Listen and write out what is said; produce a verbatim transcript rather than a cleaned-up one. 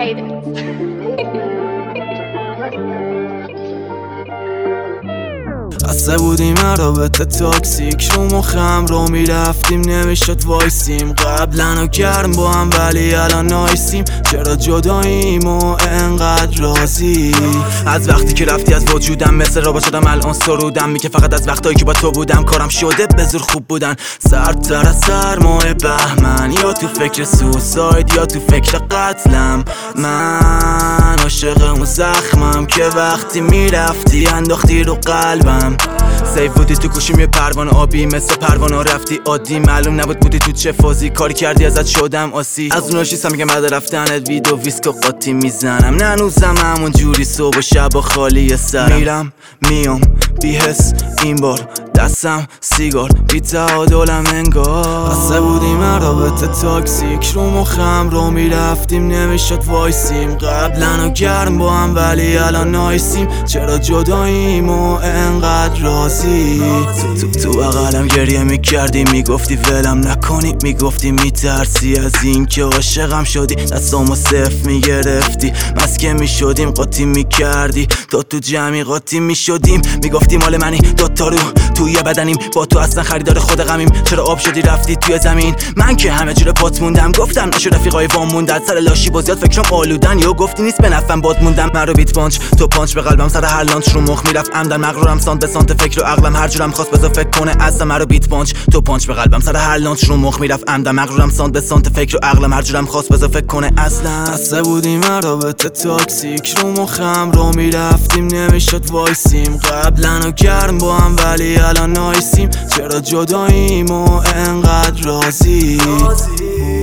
hate it. بسته بودیم رابطه تاکسیک رو مخم رو میرفتیم نمیشد وایسیم قبلا و گرم با هم ولی الان نایسیم چرا جداییم و انقدر راضی از وقتی که رفتی از وجودم مثل رابا شدم الان سرودم میگه فقط از وقتایی که با تو بودم کارم شده به زور خوب بودن سردتر از سرمای بهمن یا تو فکر سوساید یا تو فکر قتلم من عاشق اون زخمم که وقتی میرفتی انداختی رو قلبم سیف بودی تو گوشیم یه پروانه آبی مثل پروانه رفتی عادی معلوم نبود بودی تو چه فازی کاری کردی ازت شدم آسی از اون نشیستم میگم بعد رفتنت ویدو ویسک و قاطی میزنم ننوزم همون جوری صبح و شب و خالی سرم میرم میام بی حس این بار دستم سیگار بی تعادلم انگار بسته بودیم رابطه تاکسیک رو مخم رو میرفتیم نمیشد وایسیم قبلا و گرم با هم ولی الان نایسیم چرا جداییم و انقدر راضی تو تو بغلم گریه میکردی میگفتی ولم نکنی میگفتی میترسی از این که عاشقم شدی دستامو صف میگرفتی مسکه میشدیم قاطی میکردی تا تو جمعی قاطی میشدیم میگفتی مال منی دوتا رو توی بدنیم با تو اصلا خریدار خود غمیم چرا آب شدی رفتی توی زمین من که همه جوره پات موندم گفتم نشو رفیقای وام موندن سر لاشی بازیات فکرم آلودن یا گفتی نیست به نفعم باد موندم من رو بیت پانچ تو پانچ به قلبم سر هر لانچ رو مخ میرفت عمدن مغرورم سانت به سانت فکر و عقلم هر جورم خواست بذار فکر کنه اصلا من رو بیت پانچ تو پانچ به قلبم سر هر لانچ رو مخ میرفت عمدن مغرورم سانت به سانت فکر و عقلم هر جورم خواست بذار فکر کنه اصلا بسته بودیم رابطه تاکسیک رو مخم رو میرفتیم نمیشد وایسیم قبلا و گرم با هم ولی الان نایسیم چرا جداییم و انقدر راضی